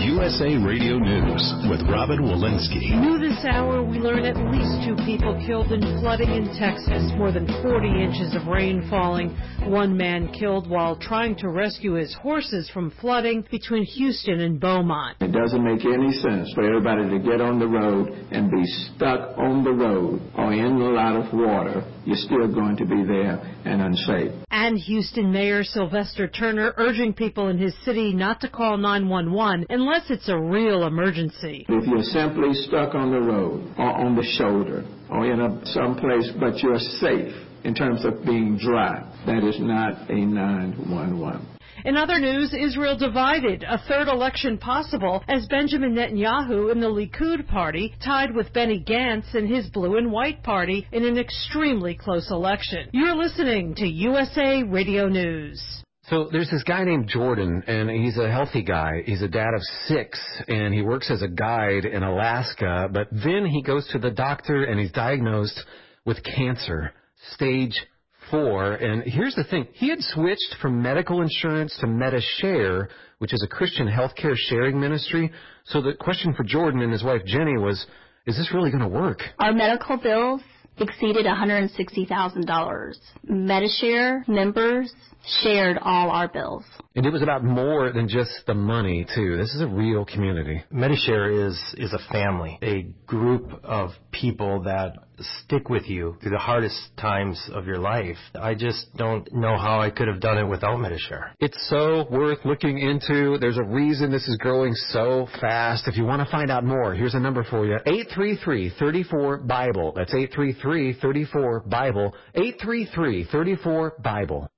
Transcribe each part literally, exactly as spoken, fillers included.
U S A Radio News with Robin Walensky. New this hour, we learn at least two people killed in flooding in Texas. More than forty inches of rain falling. One man killed while trying to rescue his horses from flooding between Houston and Beaumont. It doesn't make any sense for everybody to get on the road and be stuck on the road or in a lot of water. You're still going to be there and unsafe. And Houston Mayor Sylvester Turner urging people in his city not to call nine one one unless it's a real emergency. If you're simply stuck on the road or on the shoulder or in a someplace but you're safe in terms of being dry, that is not a nine one one. In other news, Israel divided, a third election possible as Benjamin Netanyahu in the Likud party tied with Benny Gantz in his blue and white party in an extremely close election. You're listening to U S A Radio News. So there's this guy named Jordan, and he's a healthy guy. He's a dad of six, and he works as a guide in Alaska. But then he goes to the doctor, and he's diagnosed with cancer, stage four. And here's the thing. He had switched from medical insurance to MediShare, which is a Christian healthcare sharing ministry. So the question for Jordan and his wife Jenny was, is this really going to work? Our medical bills exceeded one hundred sixty thousand dollars. MediShare members shared all our bills. And it was about more than just the money, too. This is a real community. MediShare is, is a family, a group of people that stick with you through the hardest times of your life. I just don't know how I could have done it without MediShare. It's so worth looking into. There's a reason this is growing so fast. If you want to find out more, here's a number for you. eight three three, three four, Bible. That's eight three three, three four, Bible. eight three three, three four, Bible.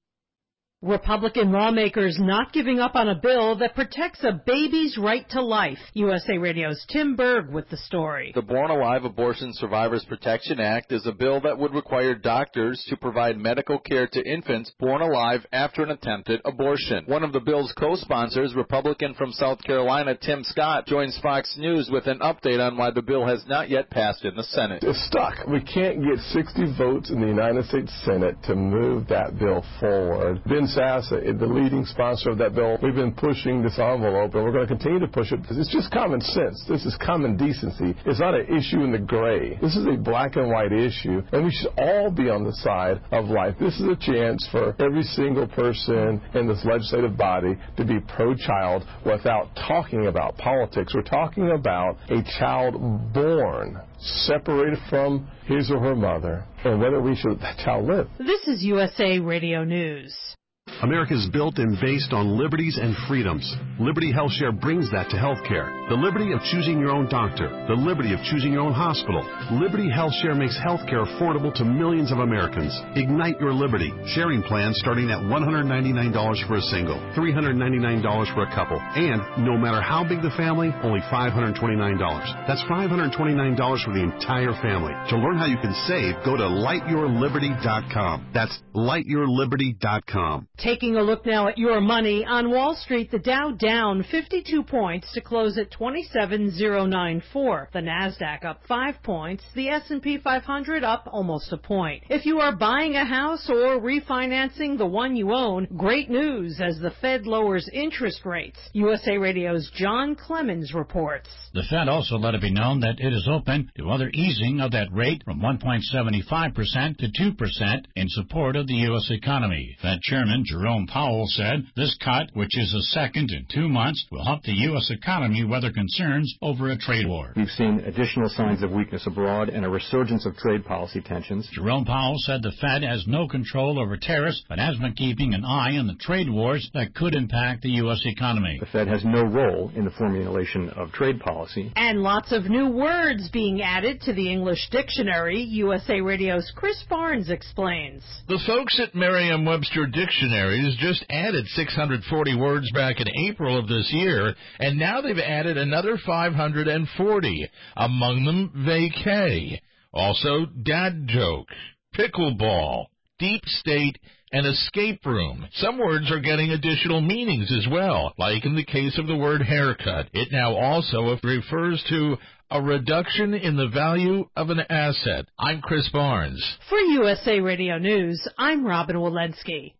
Republican lawmakers not giving up on a bill that protects a baby's right to life. U S A Radio's Tim Berg with the story. The Born Alive Abortion Survivors Protection Act is a bill that would require doctors to provide medical care to infants born alive after an attempted abortion. One of the bill's co-sponsors, Republican from South Carolina, Tim Scott, joins Fox News with an update on why the bill has not yet passed in the Senate. It's stuck. We can't get sixty votes in the United States Senate to move that bill forward. Ben Sassa, the leading sponsor of that bill, we've been pushing this envelope, and we're going to continue to push it because it's just common sense. This is common decency. It's not an issue in the gray. This is a black and white issue, and we should all be on the side of life. This is a chance for every single person in this legislative body to be pro-child without talking about politics. We're talking about a child born separated from his or her mother, and whether we should let that child live. This is U S A Radio News. America is built and based on liberties and freedoms. Liberty HealthShare brings that to healthcare. The liberty of choosing your own doctor. The liberty of choosing your own hospital. Liberty HealthShare makes healthcare affordable to millions of Americans. Ignite your liberty. Sharing plans starting at one hundred ninety-nine dollars for a single, three hundred ninety-nine dollars for a couple, and no matter how big the family, only five hundred twenty-nine dollars. That's five hundred twenty-nine dollars for the entire family. To learn how you can save, go to light your liberty dot com. That's light your liberty dot com. Taking a look now at your money. On Wall Street, the Dow down fifty-two points to close at twenty-seven thousand ninety-four. The Nasdaq up five points. The S and P five hundred up almost a point. If you are buying a house or refinancing the one you own, great news as the Fed lowers interest rates. U S A Radio's John Clemens reports. The Fed also let it be known that it is open to other easing of that rate from one point seven five percent to two percent in support of the U S economy. Fed Chairman Jerome Powell said this cut, which is the second in two months, will help the U S economy weather concerns over a trade war. We've seen additional signs of weakness abroad and a resurgence of trade policy tensions. Jerome Powell said the Fed has no control over tariffs, but has been keeping an eye on the trade wars that could impact the U S economy. The Fed has no role in the formulation of trade policy. And lots of new words being added to the English dictionary. U S A Radio's Chris Barnes explains. The folks at Merriam-Webster Dictionaries just added six hundred forty words back in April of this year, and now they've added another five hundred forty, among them vacay, also dad joke, pickleball, deep state, and escape room. Some words are getting additional meanings as well, like in the case of the word haircut. It now also refers to a reduction in the value of an asset. I'm Chris Barnes. For U S A Radio News, I'm Robin Walensky.